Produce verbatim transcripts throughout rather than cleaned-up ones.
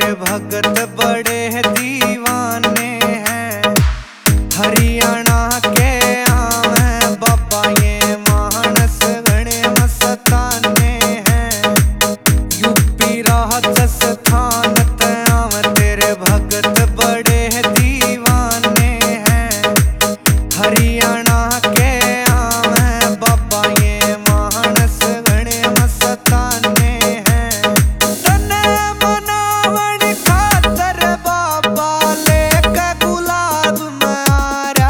तेरे भगत बड़े दीवाने हैं। हरियाणा के आवे बाबा ये मानस घणे मस्ताने हैं। यूपी राजस्थान ते आवे तेरे भगत बड़े दीवाने हैं। हरियाणा के आवे बाबा ये मानस घणे मस्ताने हैं। तने मनावण खातर बाबा लेके गुलाब मारा।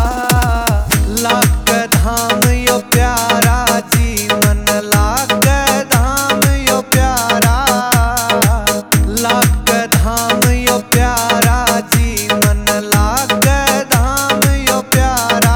लाग धाम यो प्यारा जी मन लाग धाम यो प्यारा। लाग धाम यो प्यारा जी मन लाग धाम यो प्यारा।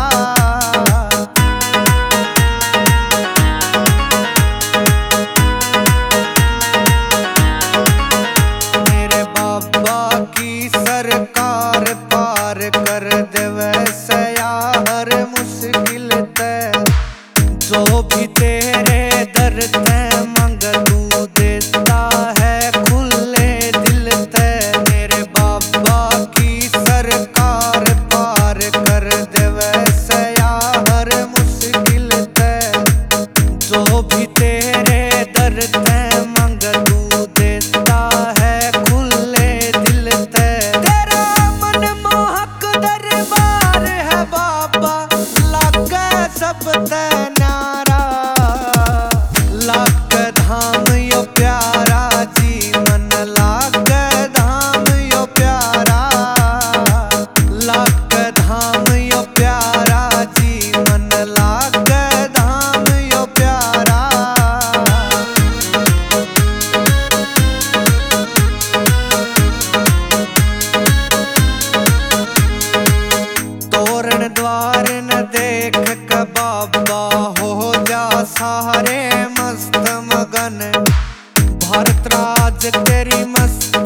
मेरे बाबा की सरकार पार कर देवे सया हर मुश्किल ते। जो भी तेरे दर ते मंग तू देता है खुले दिल ते। मेरे बाबा की सरकार पार कर देवे सया हर मुश्किल ते। जो भी तेरे दर ते मंग तू देता है खुले दिल ते। तेरा मन मोहक दरबार है बाबा लागे सब ते न्यारा। लाग धाम यो प्यारा जी मन लाग धाम यो प्यारा। लाग धाम यो प्यारा जी मन लाग धाम यो प्यारा। तोरण द्वार न देख के बाबा हो जा सारे मस्त मगन। भारत राज तेरी मस्त